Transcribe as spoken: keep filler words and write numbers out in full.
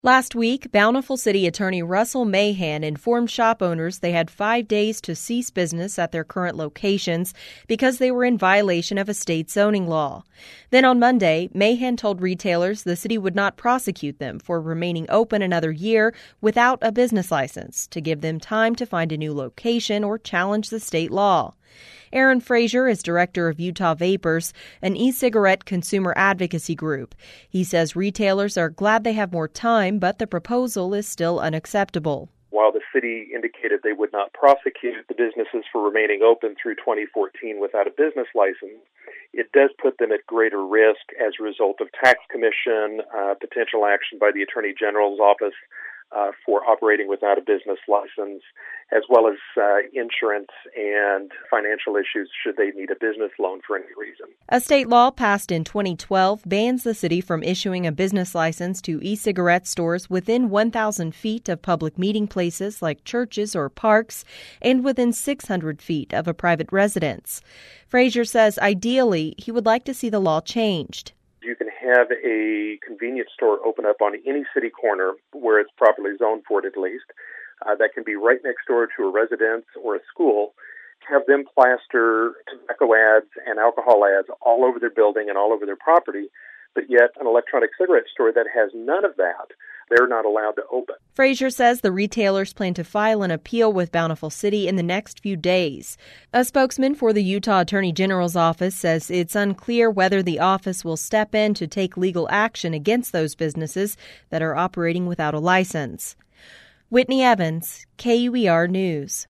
Last week, Bountiful City Attorney Russell Mahan informed shop owners they had five days to cease business at their current locations because they were in violation of a state zoning law. Then on Monday, Mahan told retailers the city would not prosecute them for remaining open another year without a business license to give them time to find a new location or challenge the state law. Aaron Frazier is director of Utah Vapors, an e-cigarette consumer advocacy group. He says retailers are glad they have more time, but the proposal is still unacceptable. While the city indicated they would not prosecute the businesses for remaining open through twenty fourteen without a business license, it does put them at greater risk as a result of tax commission, uh, potential action by the Attorney General's office uh, for operating without a business license, as well as uh, insurance and financial issues should they need a business loan for any reason. A state law passed in twenty twelve bans the city from issuing a business license to e-cigarette stores within one thousand feet of public meeting places like churches or parks and within six hundred feet of a private residence. Frazier says ideally he would like to see the law changed. You can have a convenience store open up on any city corner where it's properly zoned for it at least. Uh, that can be right next door to a residence or a school. Have them plaster tobacco ads and alcohol ads all over their building and all over their property, but yet an electronic cigarette store that has none of that, they're not allowed to open. Frazier says the retailers plan to file an appeal with Bountiful City in the next few days. A spokesman for the Utah Attorney General's office says it's unclear whether the office will step in to take legal action against those businesses that are operating without a license. Whitney Evans, K U E R News.